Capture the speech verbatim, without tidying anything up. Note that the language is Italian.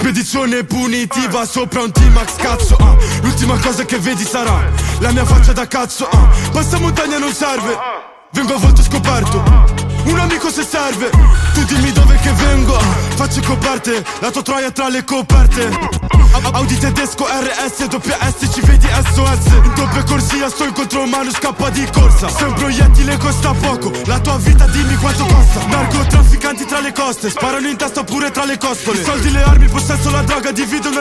Spedizione punitiva sopra un T-Max, cazzo, uh. L'ultima cosa che vedi sarà la mia faccia da cazzo, uh. Passa montagna non serve, vengo a volte scoperto. Un amico se serve, tu dimmi dove che vengo, uh. Faccio coperte, la tua troia tra le coperte. Audi tedesco R S, doppia S, ci vedi S O S. In doppia corsia sto in contromano, scappa di corsa. Se un proiettile costa poco, la tua vita dimmi quanto costa. Narcotrafficanti tra le coste, sparano in testa pure tra le costole. I soldi, le armi, il possesso, la droga dividono